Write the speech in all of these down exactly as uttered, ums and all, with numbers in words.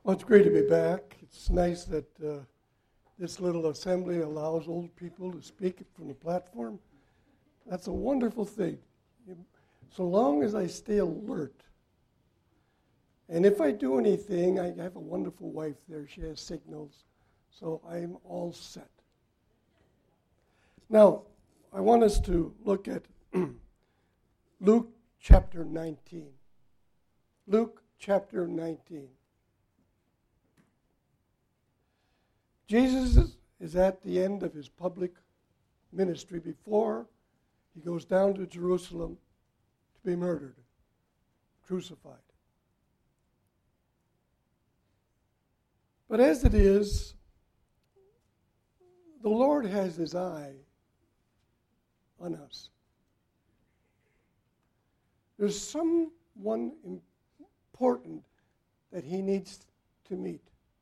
Well, it's great to be back. It's nice that uh, this little assembly allows old people to speak from the platform. That's a wonderful thing. So long as I stay alert. And if I do anything, I have a wonderful wife there. She has signals. So I'm all set. Now, I want us to look at Luke chapter nineteen. Luke chapter nineteen. Jesus is at the end of his public ministry before he goes down to Jerusalem to be murdered, crucified. But as it is, the Lord has his eye on us. There's someone important that he needs to meet.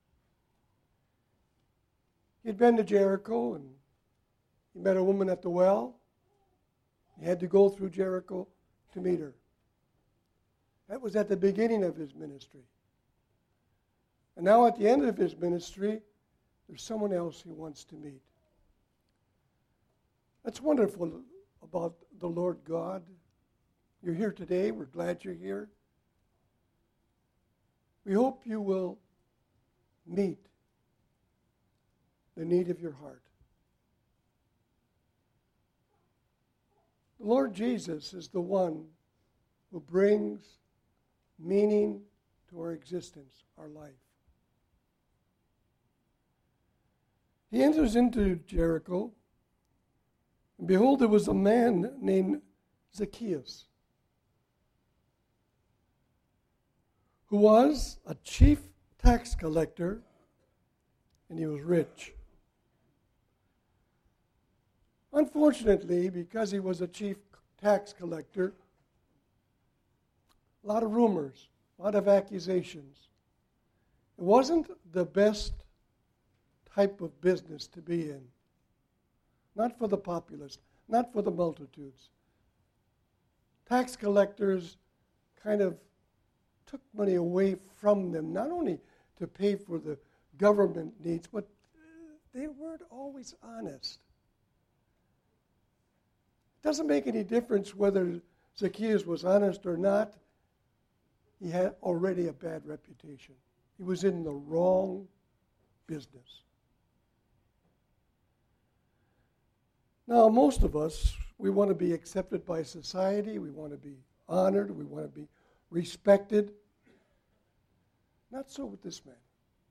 He'd been to Jericho, and he met a woman at the well. He had to go through Jericho to meet her. That was at the beginning of his ministry. And now at the end of his ministry, there's someone else he wants to meet. That's wonderful about the Lord God. You're here today. We're glad you're here. We hope you will meet the need of your heart. The Lord Jesus is the one who brings meaning to our existence, our life. He enters into Jericho, and behold, there was a man named Zacchaeus, who was a chief tax collector, and he was rich. Unfortunately, because he was a chief tax collector, a lot of rumors, a lot of accusations. It wasn't the best type of business to be in. Not for the populace, not for the multitudes. Tax collectors kind of took money away from them, not only to pay for the government needs, but they weren't always honest. It doesn't make any difference whether Zacchaeus was honest or not. He had already a bad reputation. He was in the wrong business. Now, most of us, we want to be accepted by society. We want to be honored. We want to be respected. Not so with this man.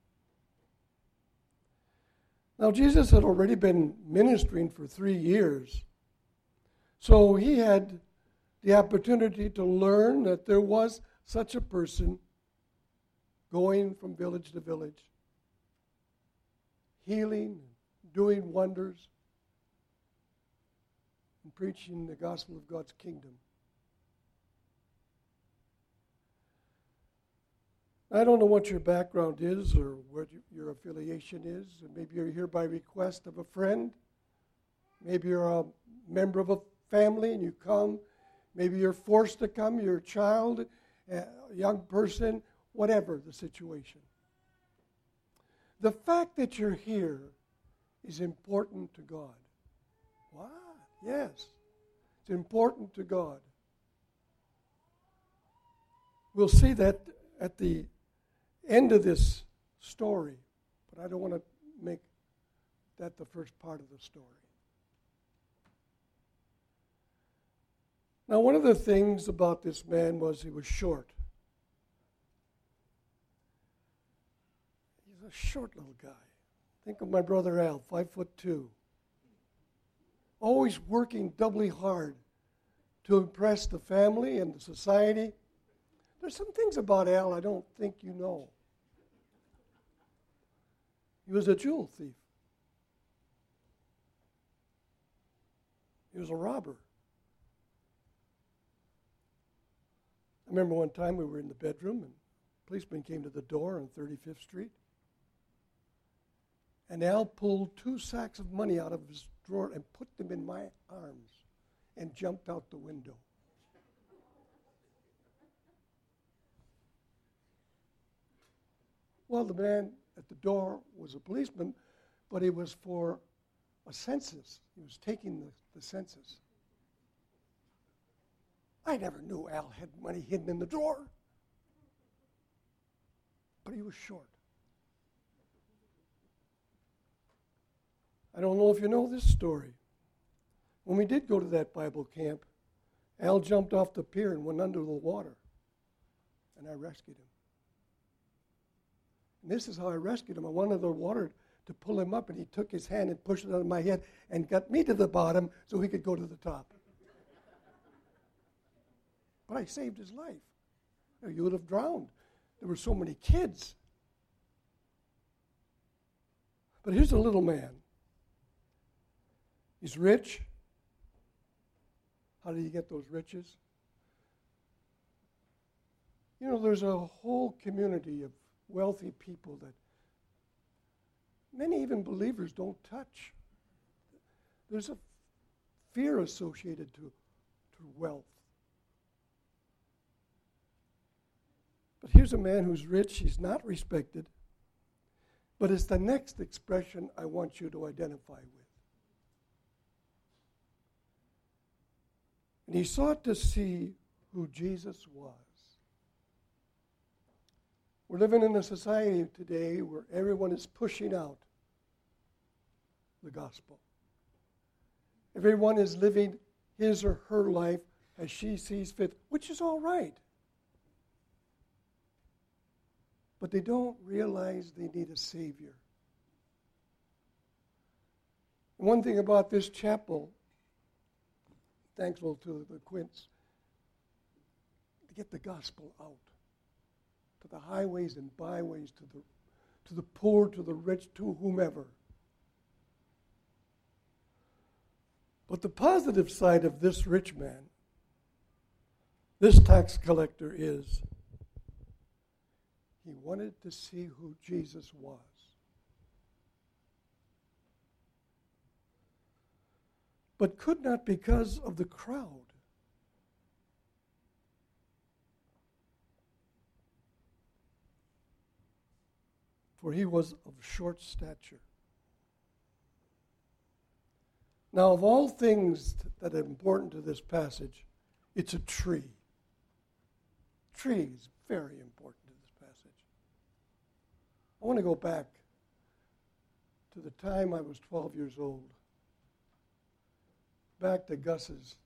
Now, Jesus had already been ministering for three years. So he had the opportunity to learn that there was such a person going from village to village, healing, doing wonders, and preaching the gospel of God's kingdom. I don't know what your background is or what your affiliation is. Maybe you're here by request of a friend. Maybe you're a member of a family and you come. Maybe you're forced to come. You're a child, a young person, whatever the situation. The fact that you're here is important to God. What? Yes. It's important to God. We'll see that at the end of this story, but I don't want to make that the first part of the story. Now, one of the things about this man was he was short. He's a short little guy. Think of my brother Al, five foot two. Always working doubly hard to impress the family and the society. There's some things about Al I don't think you know. He was a jewel thief. He was a robber. I remember one time we were in the bedroom and a policeman came to the door on thirty-fifth Street. And Al pulled two sacks of money out of his drawer and put them in my arms and jumped out the window. Well, the man at the door was a policeman, but he was for a census. He was taking the, the census. I never knew Al had money hidden in the drawer. But he was short. I don't know if you know this story. When we did go to that Bible camp, Al jumped off the pier and went under the water. And I rescued him. And this is how I rescued him. I wanted the water to pull him up, and he took his hand and pushed it on my head and got me to the bottom so he could go to the top. But I saved his life. You would have drowned. There were so many kids. But here's a little man. He's rich. How did he get those riches? You know, there's a whole community of wealthy people that many even believers don't touch. There's a fear associated to, to wealth. But here's a man who's rich, he's not respected, but it's the next expression I want you to identify with. And he sought to see who Jesus was. We're living in a society today where everyone is pushing out the gospel. Everyone is living his or her life as she sees fit, which is all right. But they don't realize they need a Savior. One thing about this chapel, thankful to the Quints, to get the gospel out to the highways and byways, to the to the poor, to the rich, to whomever. But the positive side of this rich man, this tax collector, is he wanted to see who Jesus was. But could not because of the crowd. For he was of short stature. Now, of all things that are important to this passage, it's a tree. Tree is very important to this passage. I want to go back to the time I was twelve years old. Back to Gus's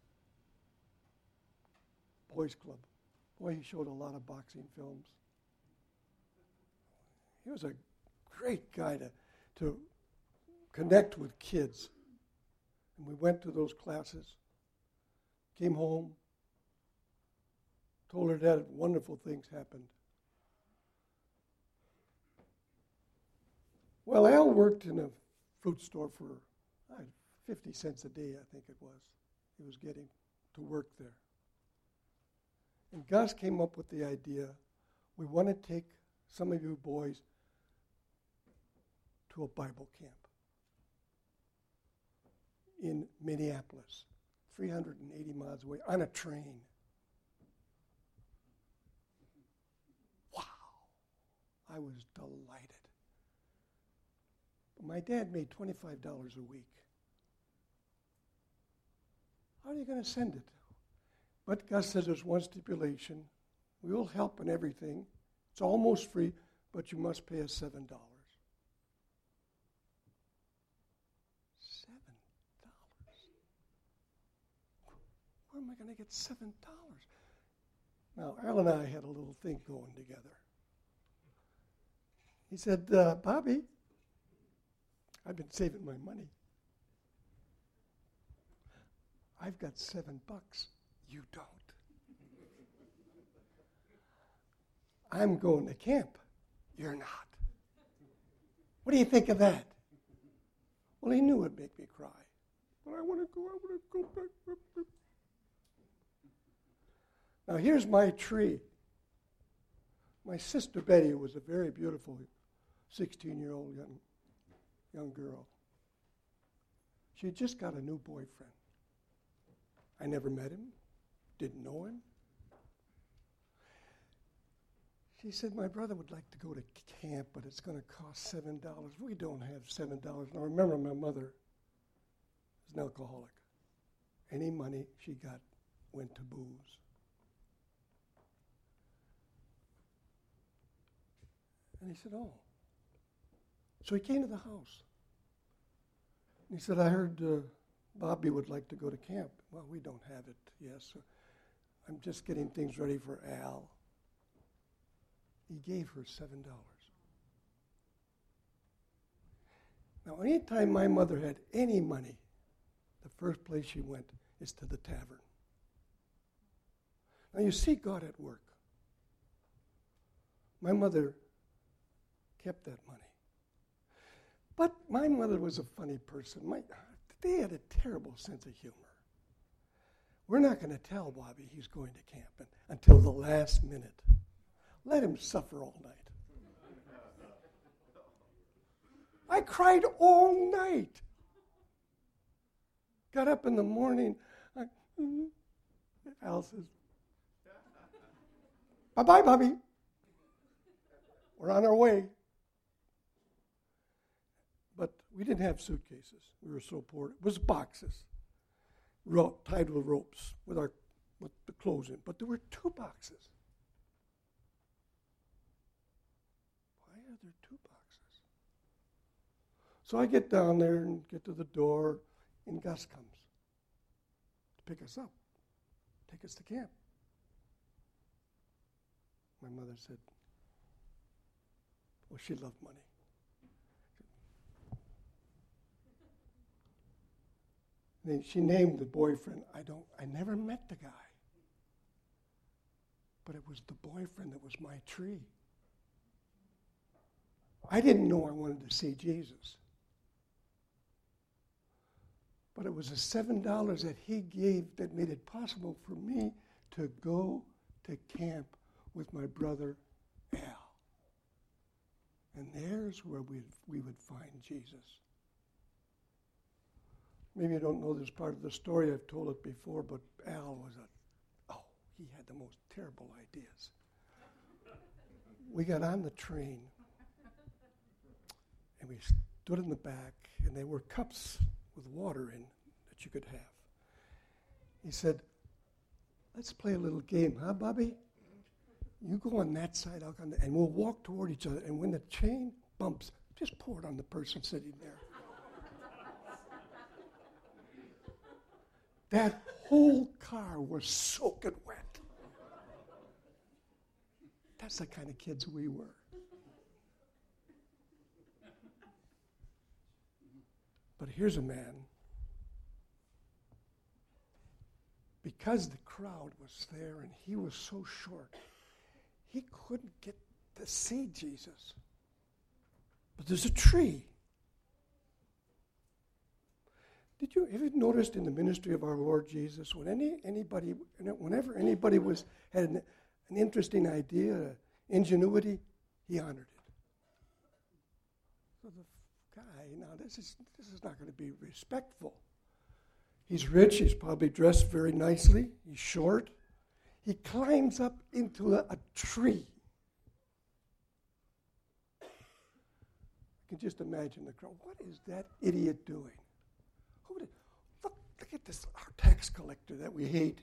boys club. Boy, he showed a lot of boxing films. He was a great guy to, to connect with kids. And we went to those classes, came home, told her dad wonderful things happened. Well, Al worked in a fruit store for uh, fifty cents a day, I think it was. He was getting to work there. And Gus came up with the idea, we want to take some of you boys to a Bible camp in Minneapolis, three hundred eighty miles away, on a train. Wow. I was delighted. But my dad made twenty-five dollars a week. How are you going to send it? But Gus says there's one stipulation. We will help in everything. It's almost free, but you must pay us seven dollars. Where am I going to get seven dollars? Now, Al and I had a little thing going together. He said, uh, Bobby, I've been saving my money. I've got seven bucks. You don't. I'm going to camp. You're not. What do you think of that? Well, he knew it'd make me cry. But I want to go, I want to go back. Now, here's my tree. My sister Betty was a very beautiful sixteen-year-old young, young girl. She had just got a new boyfriend. I never met him, didn't know him. She said, my brother would like to go to camp, but it's going to cost seven dollars. We don't have seven dollars. Now, remember, my mother is an alcoholic. Any money she got went to booze. And he said, oh. So he came to the house. And he said, I heard uh, Bobby would like to go to camp. Well, we don't have it, yes. So I'm just getting things ready for Al. He gave her seven dollars. Now, anytime my mother had any money, the first place she went is to the tavern. Now, you see God at work. My mother kept that money. But my mother was a funny person. My, they had a terrible sense of humor. We're not going to tell Bobby he's going to camp until the last minute. Let him suffer all night. I cried all night. Got up in the morning. I, mm, Al says, bye-bye, Bobby. We're on our way. But we didn't have suitcases. We were so poor. It was boxes, ro- tied with ropes with our with the clothes in. But there were two boxes. Why are there two boxes? So I get down there and get to the door, and Gus comes to pick us up, take us to camp. My mother said, well, she loved money. And she named the boyfriend. I don't. I never met the guy. But it was the boyfriend that was my tree. I didn't know I wanted to see Jesus. But it was the seven dollars that he gave that made it possible for me to go to camp with my brother Al. And there's where we we would find Jesus. Maybe you don't know this part of the story. I've told it before, but Al was a, oh, he had the most terrible ideas. We got on the train, and we stood in the back, and there were cups with water in that you could have. He said, let's play a little game, huh, Bobby? You go on that side, I'll go on the, and we'll walk toward each other, and when the chain bumps, just pour it on the person sitting there. That whole car was soaking wet. That's the kind of kids we were. But here's a man, because the crowd was there and he was so short, he couldn't get to see Jesus. But there's a tree. Did you ever notice in the ministry of our Lord Jesus, when any anybody, whenever anybody was had an, an interesting idea, ingenuity, he honored it. So the guy, now this is this is not going to be respectful. He's rich. He's probably dressed very nicely. He's short. He climbs up into a, a tree. I can just imagine the crowd. What is that idiot doing? Who did, look, look at this, our tax collector that we hate.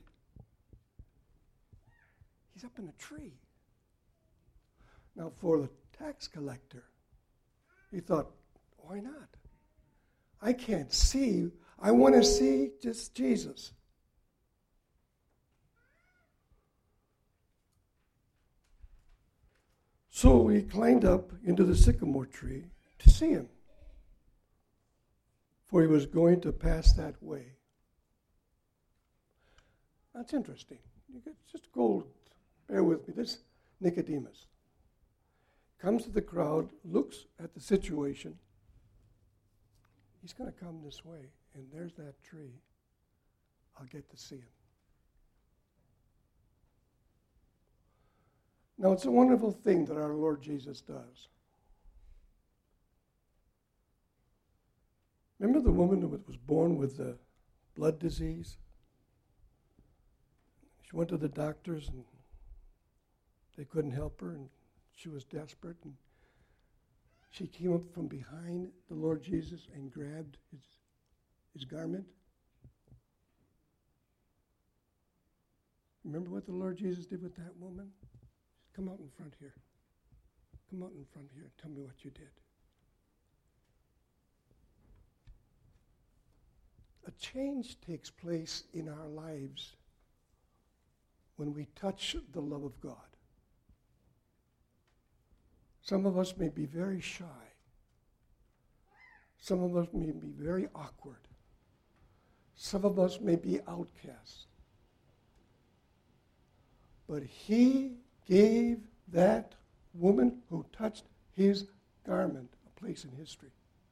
He's up in a tree. Now, for the tax collector, he thought, why not? I can't see. I want to see just Jesus. So he climbed up into the sycamore tree to see him, for he was going to pass that way. That's interesting. You could just go, bear with me. This Nicodemus comes to the crowd, looks at the situation. He's going to come this way, and there's that tree. I'll get to see him. Now, it's a wonderful thing that our Lord Jesus does. Remember the woman who was born with the blood disease? She went to the doctors, and they couldn't help her, and she was desperate, and she came up from behind the Lord Jesus and grabbed his, his garment. Remember what the Lord Jesus did with that woman? Come out in front here. Come out in front here. Tell me what you did. A change takes place in our lives when we touch the love of God. Some of us may be very shy. Some of us may be very awkward. Some of us may be outcasts. But he gave that woman who touched his garment a place in history.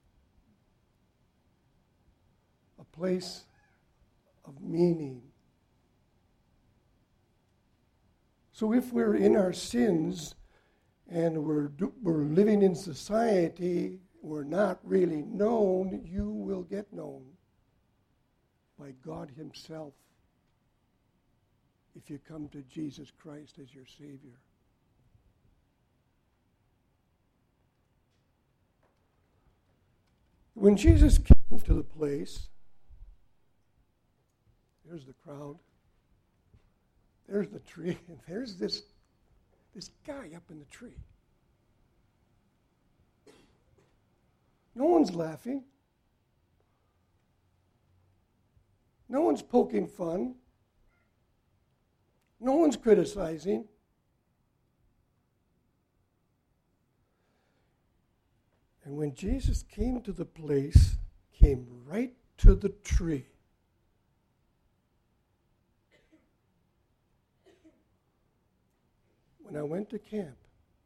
A place of meaning. So if we're in our sins and we're, do, we're living in society, we're not really known, you will get known by God himself if you come to Jesus Christ as your Savior. When Jesus came to the place, there's the crowd, there's the tree, and there's this, this guy up in the tree. No one's laughing. No one's poking fun. No one's criticizing. And when Jesus came to the place, came right to the tree. When I went to camp,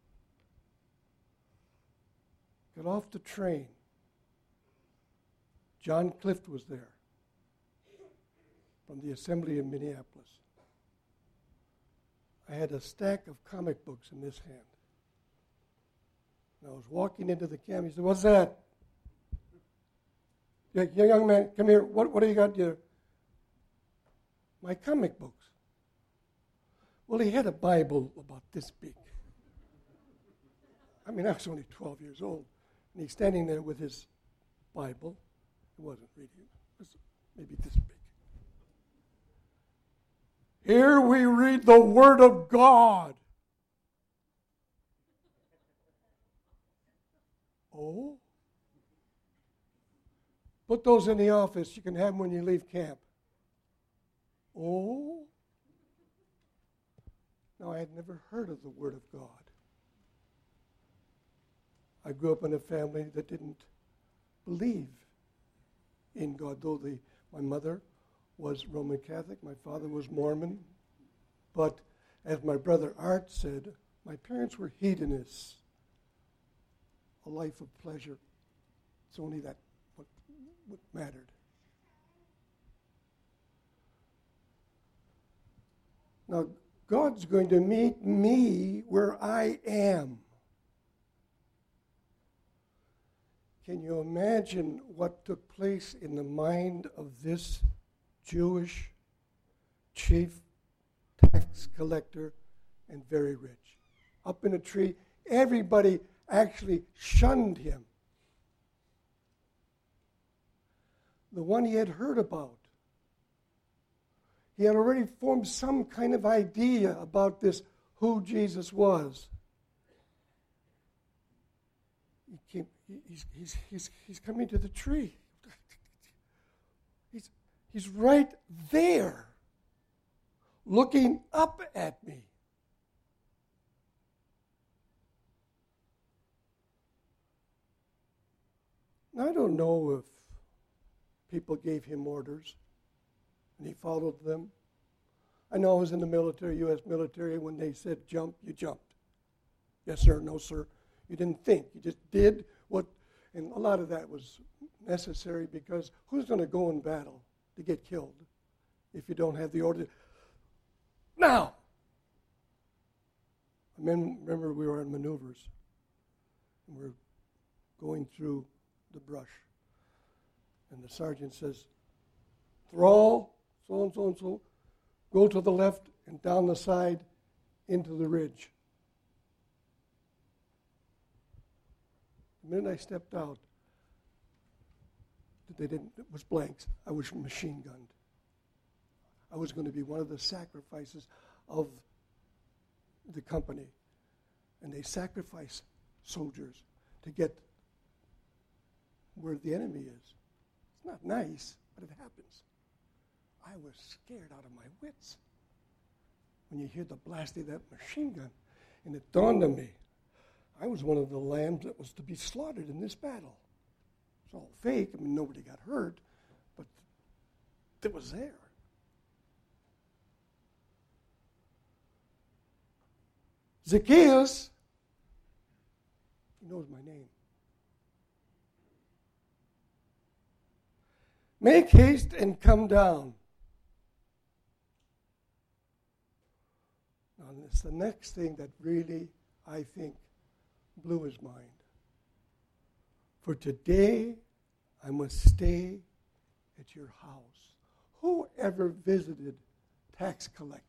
got off the train, John Clift was there from the Assembly in Minneapolis. I had a stack of comic books in this hand. And I was walking into the camp. He said, "What's that?" Yeah, young man, come here. What, what do you got here? My comic books. Well, he had a Bible about this big. I mean, I was only twelve years old. And he's standing there with his Bible. It wasn't reading. It was maybe this big. Here we read the Word of God. Oh? Put those in the office. You can have them when you leave camp. Oh? Now, I had never heard of the Word of God. I grew up in a family that didn't believe in God, though the, my mother was Roman Catholic, my father was Mormon. But as my brother Art said, my parents were hedonists. A life of pleasure. It's only that what, what mattered. Now, God's going to meet me where I am. Can you imagine what took place in the mind of this Jewish chief tax collector and very rich? Up in a tree, everybody actually shunned him. The one he had heard about. He had already formed some kind of idea about this, who Jesus was. He came, he's, he's, he's, he's coming to the tree. He's, he's right there, looking up at me. Now, I don't know if people gave him orders and he followed them. I know I was in the military, U S military, when they said jump, you jumped. Yes, sir, no, sir. You didn't think. You just did what, and a lot of that was necessary because who's going to go in battle to get killed if you don't have the order? Now! I mean, remember we were on maneuvers and we we're going through the brush. And the sergeant says, Thrall, so and so and so, go to the left and down the side into the ridge. The minute I stepped out, they didn't, it was blanks. I was machine gunned. I was going to be one of the sacrifices of the company. And they sacrifice soldiers to get where the enemy is. It's not nice, but it happens. I was scared out of my wits when you hear the blast of that machine gun. And it dawned on me, I was one of the lambs that was to be slaughtered in this battle. It's all fake. I mean, nobody got hurt, but it was there. Zacchaeus, he knows my name. Make haste and come down. Now, it's the next thing that really, I think, blew his mind. For today, I must stay at your house. Who ever visited tax collectors?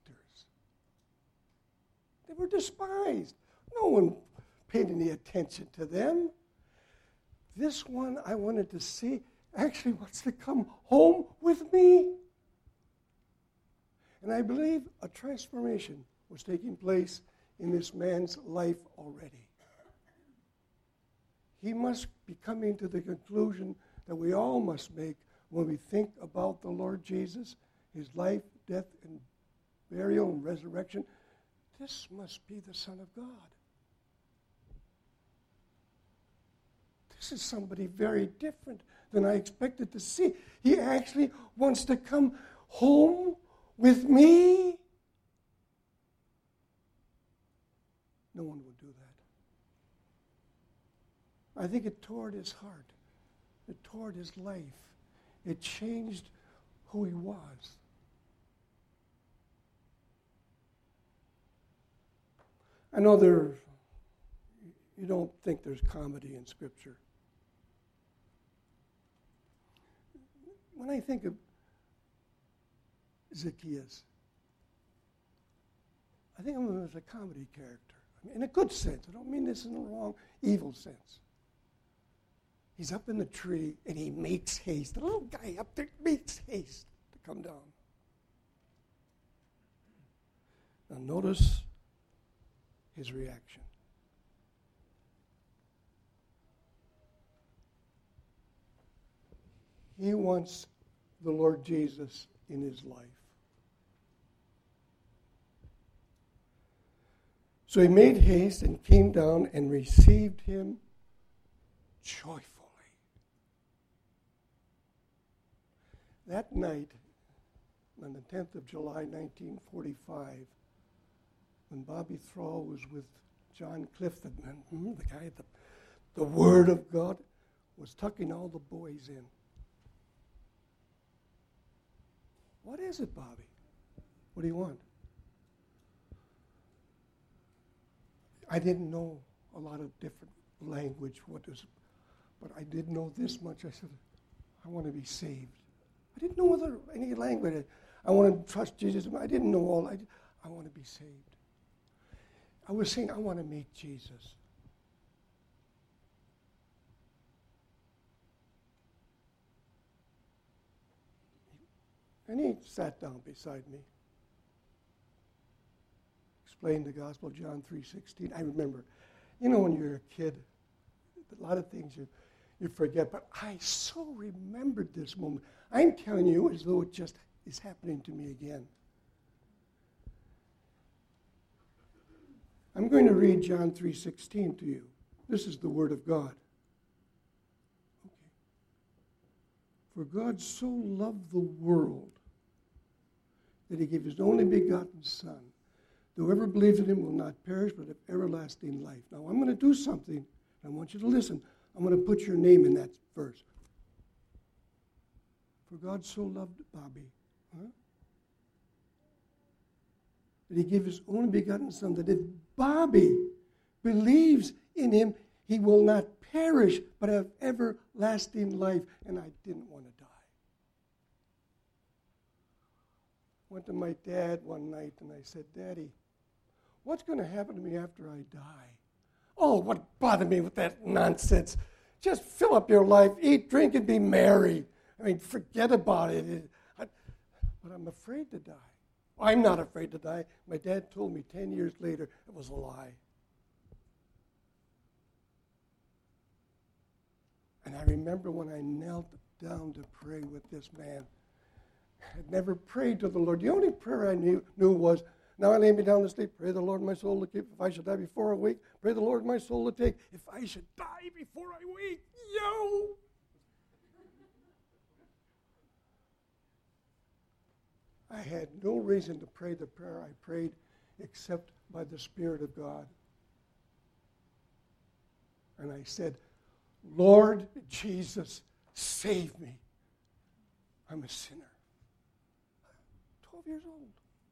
They were despised. No one paid any attention to them. This one I wanted to see actually wants to come home with me. And I believe a transformation was taking place in this man's life already. He must be coming to the conclusion that we all must make when we think about the Lord Jesus, his life, death, and burial and resurrection. This must be the Son of God. This is somebody very different than I expected to see. He actually wants to come home with me. No one would do that. I think it tore at his heart. It tore at his life. It changed who he was. I know there, you don't think there's comedy in Scripture. When I think of Zacchaeus, I think of him as a comedy character. I mean, in a good sense. I don't mean this in the wrong, evil sense. He's up in the tree, and he makes haste. The little guy up there makes haste to come down. Now notice his reaction. He wants the Lord Jesus in his life. So he made haste and came down and received him joyfully. That night, on the tenth of July, nineteen forty-five, when Bobby Thrall was with John Clifton, and the guy, the, the Word of God, was tucking all the boys in. What is it, Bobby? What do you want? I didn't know a lot of different language, what is, but I did know this much. I said, I want to be saved. I didn't know other, any language. I want to trust Jesus. I didn't know all. I, I want to be saved. I was saying, I want to meet Jesus. And he sat down beside me. Explained the gospel, John three sixteen. I remember, you know, when you're a kid, a lot of things you, you forget, but I so remembered this moment. I'm telling you as though it just is happening to me again. I'm going to read John three sixteen to you. This is the Word of God. Okay. For God so loved the world that he gave his only begotten Son. Whoever believes in him will not perish, but have everlasting life. Now, I'm going to do something. I want you to listen. I'm going to put your name in that verse. For God so loved Bobby, huh? that he gave his only begotten Son, that if Bobby believes in him, he will not perish, but have everlasting life. And I didn't want to die. Went to my dad one night and I said, Daddy, what's going to happen to me after I die? Oh, what bothered me with that nonsense? Just fill up your life, eat, drink, and be merry. I mean, forget about it. it I, but I'm afraid to die. I'm not afraid to die. My dad told me ten years later it was a lie. And I remember when I knelt down to pray with this man. I'd never prayed to the Lord. The only prayer I knew, knew was, now I lay me down to sleep, pray the Lord my soul to keep. If I should die before I wake, pray the Lord my soul to take. If I should die before I wake, yo! I had no reason to pray the prayer I prayed except by the Spirit of God. And I said, Lord Jesus, save me. I'm a sinner. twelve years old.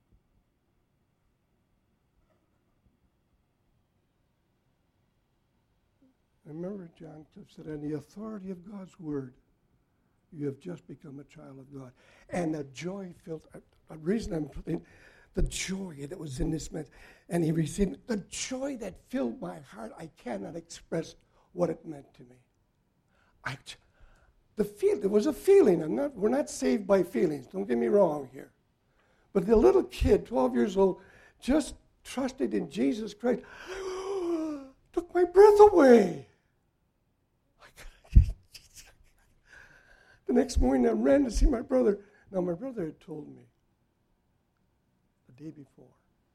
I remember John Cliff said, on the authority of God's word, you have just become a child of God. And the joy filled, a reason I'm putting, the joy that was in this man, and he received, the joy that filled my heart, I cannot express what it meant to me. I, the feel, there was a feeling. I'm not, we're not saved by feelings. Don't get me wrong here. But the little kid, twelve years old, just trusted in Jesus Christ. Took my breath away. The next morning I ran to see my brother. Now my brother had told me the day before.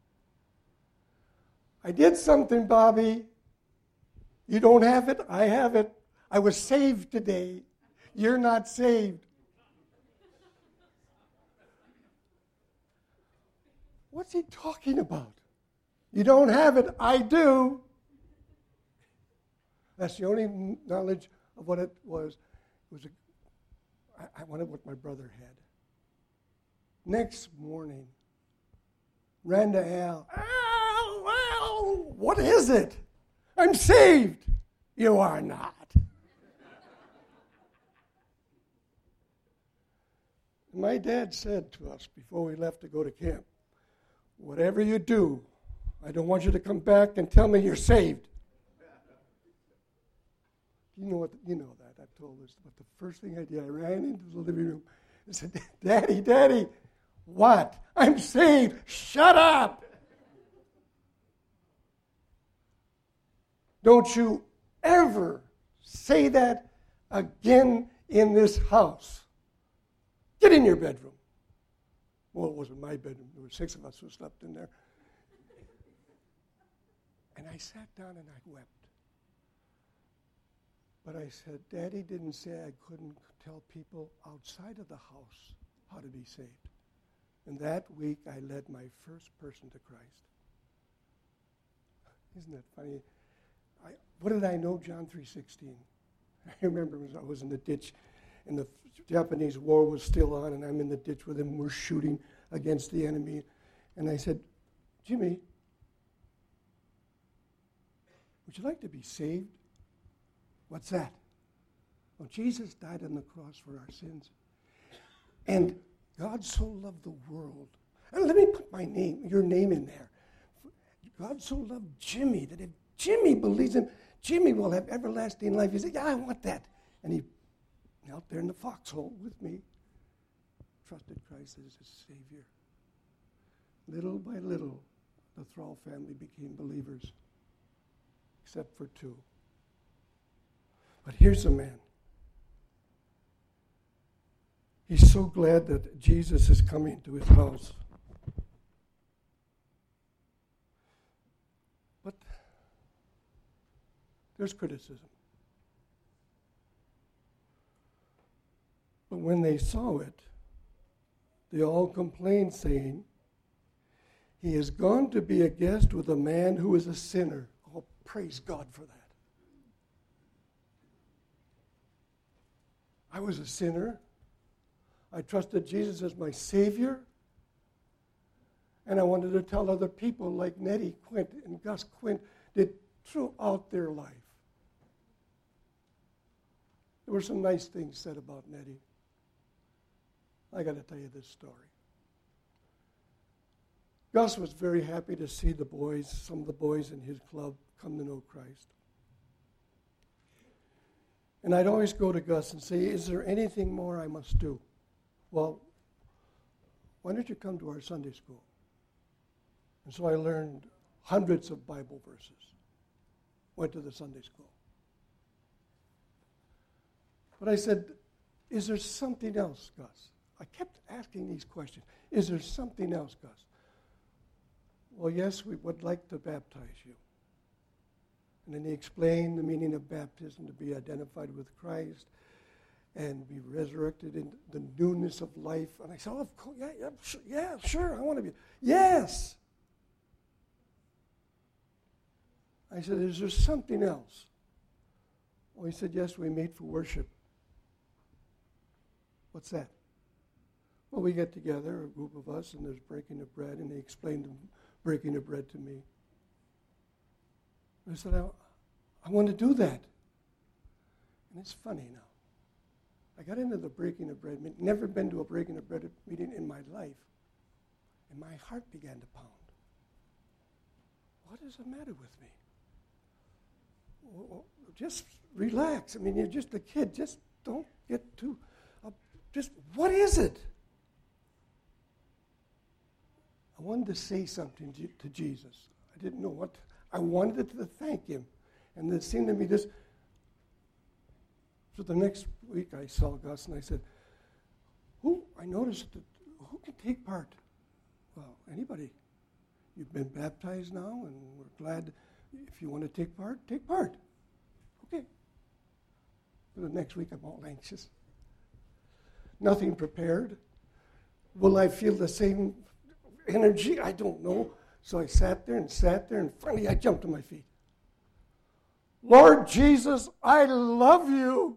I did something, Bobby. You don't have it, I have it. I was saved today. You're not saved. What's he talking about? You don't have it, I do. That's the only knowledge of what it was. It was a, I, I wanted what my brother had. Next morning, ran to Al. Al, Al, what is it? I'm saved. You are not. My dad said to us before we left to go to camp, whatever you do, I don't want you to come back and tell me you're saved. You know what? You know that. I've told this. But the first thing I did, I ran into the living room and said, Daddy, Daddy, what? I'm saved. Shut up. Don't you ever say that again in this house. Get in your bedroom. Well, it wasn't my bedroom. There were six of us who slept in there. And I sat down and I wept. But I said, Daddy didn't say I couldn't tell people outside of the house how to be saved. And that week, I led my first person to Christ. Isn't that funny? I, what did I know? John three sixteen. I remember when I was in the ditch, and the Japanese war was still on, and I'm in the ditch with him. We're shooting against the enemy. And I said, Jimmy, would you like to be saved? What's that? Well, Jesus died on the cross for our sins. And God so loved the world. And let me put my name, your name in there. God so loved Jimmy that if Jimmy believes him, Jimmy will have everlasting life. He said, yeah, I want that. And he out there in the foxhole with me, trusted Christ as his Savior. Little by little, the Thrall family became believers, except for two. But here's a man. He's so glad that Jesus is coming to his house. But there's criticism. But when they saw it, they all complained, saying, he has gone to be a guest with a man who is a sinner. Oh, praise God for that. I was a sinner. I trusted Jesus as my Savior. And I wanted to tell other people like Nettie Quint and Gus Quint did throughout their life. There were some nice things said about Nettie. I got to tell you this story. Gus was very happy to see the boys, some of the boys in his club, come to know Christ. And I'd always go to Gus and say, is there anything more I must do? Well, why don't you come to our Sunday school? And so I learned hundreds of Bible verses. Went to the Sunday school. But I said, is there something else, Gus? I kept asking these questions. Is there something else, Gus? Well, yes, we would like to baptize you. And then he explained the meaning of baptism, to be identified with Christ and be resurrected in the newness of life. And I said, oh, of course, yeah, yeah, sure, yeah, sure, I want to be. Yes. I said, is there something else? Well, he said, yes, we meet for worship. What's that? Well, we get together, a group of us, and there's breaking of bread, and he explained the breaking of bread to me. I said, I, I want to do that. And it's funny now. I got into the breaking of bread meeting, never been to a breaking of bread meeting in my life, and my heart began to pound. What is the matter with me? Well, just relax. I mean, you're just a kid. Just don't get too, uh, just, what is it? I wanted to say something to, to Jesus. I didn't know what. I wanted to thank him. And it seemed to me this. So the next week I saw Gus and I said, who, I noticed that, who can take part? Well, anybody. You've been baptized now, and we're glad. If you want to take part, take part. Okay. For the next week, I'm all anxious. Nothing prepared. Will I feel the same energy? I don't know. So I sat there and sat there, and finally I jumped to my feet. Lord Jesus, I love you.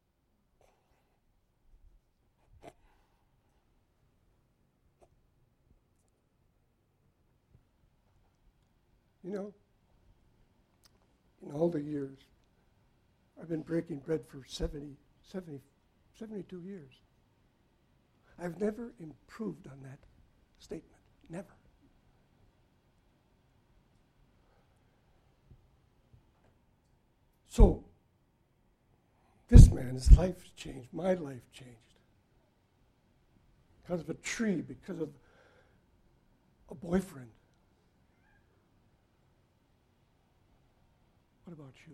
You know, in all the years, I've been breaking bread for seventy, seventy, seventy-two years. I've never improved on that statement. Never. So, this man's life changed. My life changed. Because of a tree, because of a boyfriend. What about you?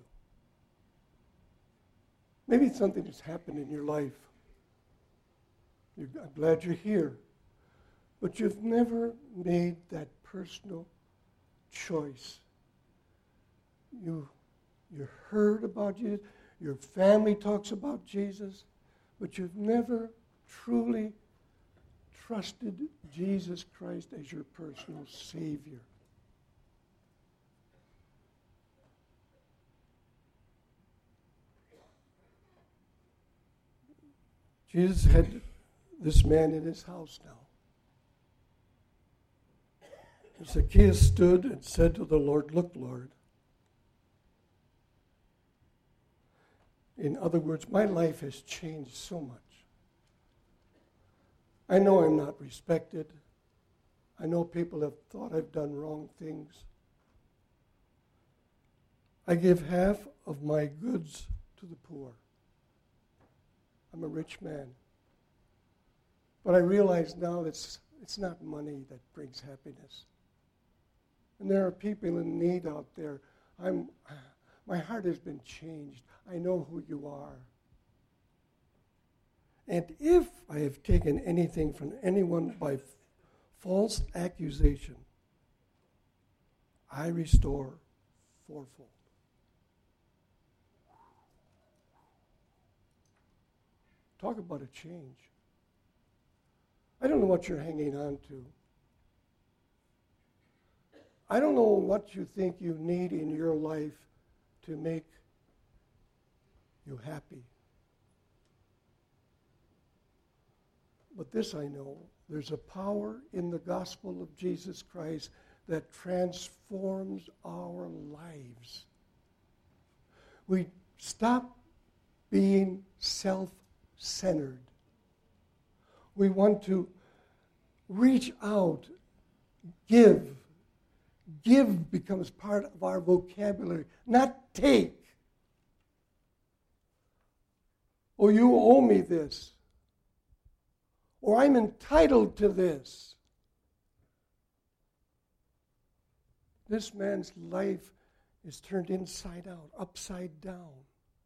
Maybe something has happened in your life. You're, I'm glad you're here. But you've never made that personal choice. You, you heard about Jesus. Your family talks about Jesus. But you've never truly trusted Jesus Christ as your personal Savior. Jesus had this man in his house now. And Zacchaeus stood and said to the Lord, look, Lord. In other words, my life has changed so much. I know I'm not respected. I know people have thought I've done wrong things. I give half of my goods to the poor. I'm a rich man. But I realize now that it's, it's not money that brings happiness. And there are people in need out there. I'm, my heart has been changed. I know who you are. And if I have taken anything from anyone by f- false accusation, I restore fourfold. Talk about a change. I don't know what you're hanging on to. I don't know what you think you need in your life to make you happy. But this I know, there's a power in the gospel of Jesus Christ that transforms our lives. We stop being self-centered. We want to reach out Give. Give becomes part of our vocabulary, not take. Or you owe me this. Or I'm entitled to this. This man's life is turned inside out, upside down.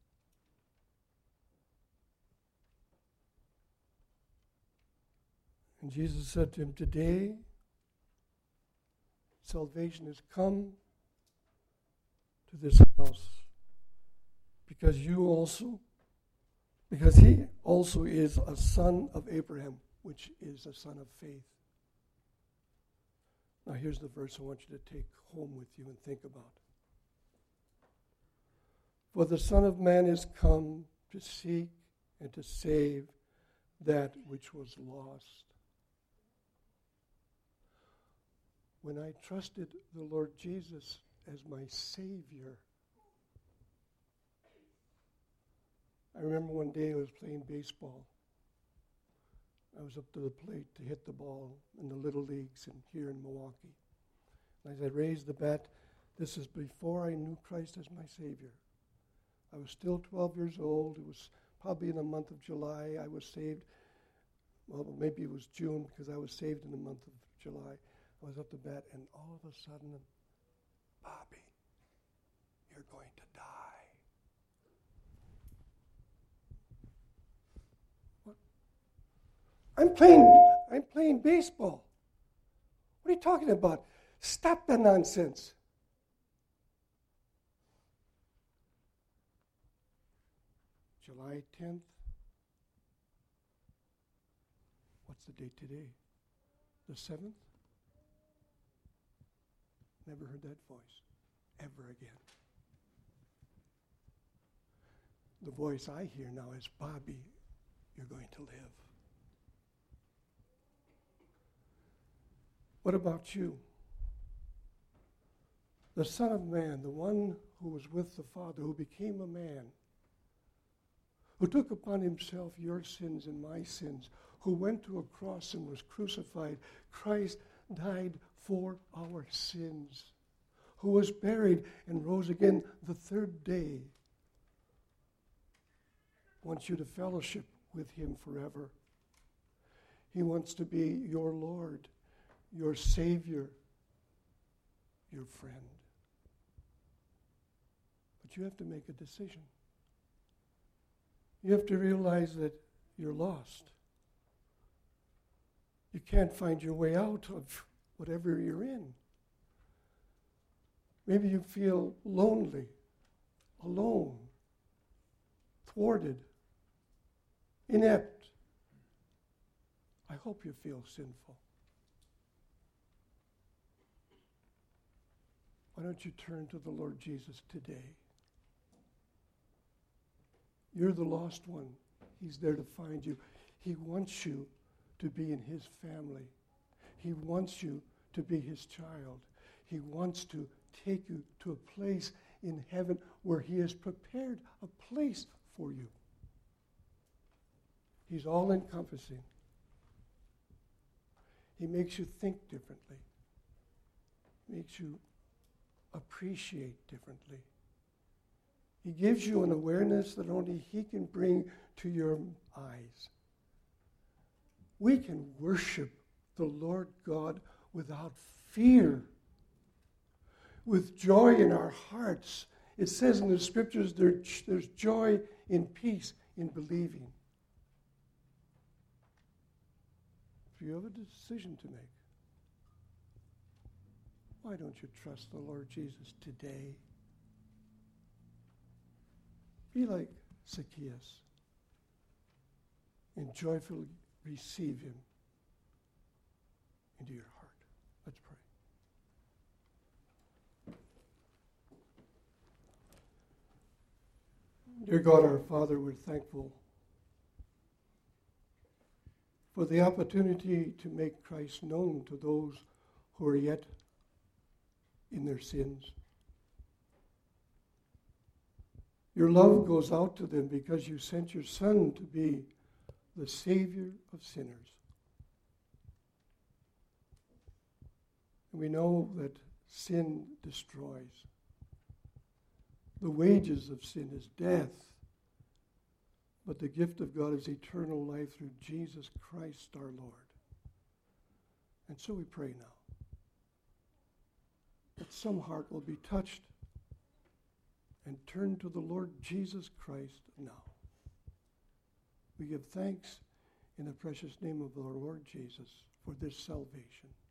And Jesus said to him, today, salvation has come to this house because you also, because he also is a son of Abraham, which is a son of faith. Now here's the verse I want you to take home with you and think about. For the Son of Man is come to seek and to save that which was lost. When I trusted the Lord Jesus as my Savior, I remember one day I was playing baseball. I was up to the plate to hit the ball in the little leagues in, here in Milwaukee. And as I raised the bat, this is before I knew Christ as my Savior. I was still twelve years old. It was probably in the month of July. I was saved. Well, maybe it was June because I was saved in the month of July. I was up to bat, and all of a sudden, Bobby, you're going to die. What? I'm playing, I'm playing baseball. What are you talking about? Stop that nonsense. July tenth. What's the date today? The seventh? Never heard that voice ever again. The voice I hear now is, Bobby, you're going to live. What about you? The Son of Man, the one who was with the Father, who became a man, who took upon himself your sins and my sins, who went to a cross and was crucified. Christ died for our sins, who was buried and rose again the third day, wants you to fellowship with him forever. He wants to be your Lord, your Savior, your friend. But you have to make a decision. You have to realize that you're lost. You can't find your way out of whatever you're in. Maybe you feel lonely, alone, thwarted, inept. I hope you feel sinful. Why don't you turn to the Lord Jesus today? You're the lost one. He's there to find you. He wants you to be in his family. He wants you to be his child. He wants to take you to a place in heaven where he has prepared a place for you. He's all-encompassing. He makes you think differently. Makes you appreciate differently. He gives you an awareness that only he can bring to your eyes. We can worship the Lord God without fear, with joy in our hearts. It says in the scriptures there, there's joy in peace in believing. So you have a decision to make. Why don't you trust the Lord Jesus today? Be like Zacchaeus and joyfully receive him into your heart. Let's pray. Dear God, our Father, we're thankful for the opportunity to make Christ known to those who are yet in their sins. Your love goes out to them because you sent your Son to be the Savior of sinners. And we know that sin destroys. The wages of sin is death, but the gift of God is eternal life through Jesus Christ our Lord. And so we pray now that some heart will be touched and turn to the Lord Jesus Christ now. We give thanks in the precious name of our Lord Jesus for this salvation.